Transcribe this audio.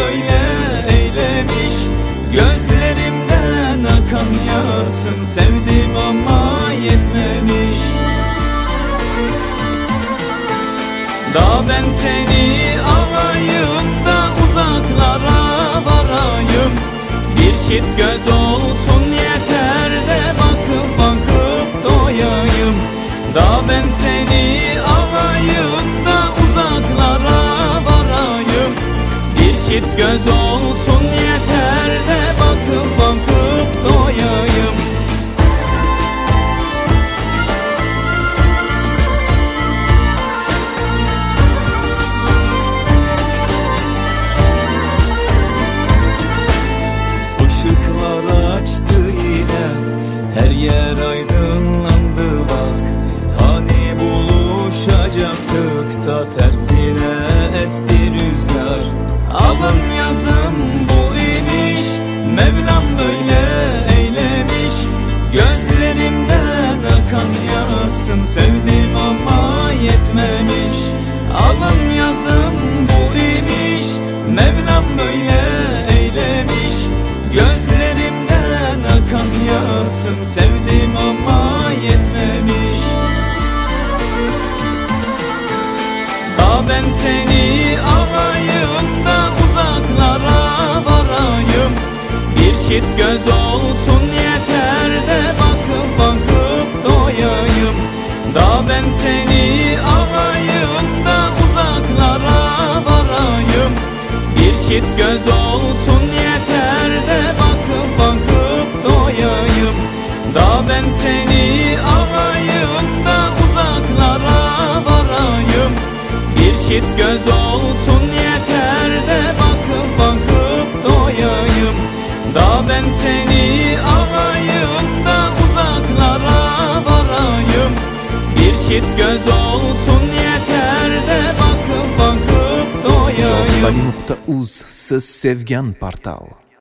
böyle eylemiş, gözlerimden akan yasın. Sevdim ama yetmemiş. Da ben seni alayım da uzaklara varayım. Bir çift göz olsun yeter de bakıp bakıp doyayım. Da ben seni alayım da uzaklara varayım. Bir çift göz olsun yeter de bakıp bakıp doyayım. Işıklar açtı yine, her yer aydınlandı bak. Hani buluşacaktık da tersine esti rüzgar. Alın yazım bu imiş, Mevlam böyle eylemiş. Gözlerimden akan yasın. Sevdim ama yetmemiş. Alın yazım bu imiş, Mevlam böyle eylemiş. Gözlerimden akan yasın. Sevdim ama yetmemiş. Da ben seni alayım da uzaklara varayım. Bir çift göz olsun yeter de bakıp bakıp doyayım. Da ben seni alayım da uzaklara varayım. Bir çift göz olsun yeter de bakıp bakıp doyayım. Da ben seni alayım da uzaklara varayım. Bir çift göz olsun yeter de bakıp bakıp doyayım. Da ben seni alayım da uzaklara varayım. Bir çift göz olsun yeter de bakıp bakıp doyayım. Jozbani.uz, siz sevgan portal.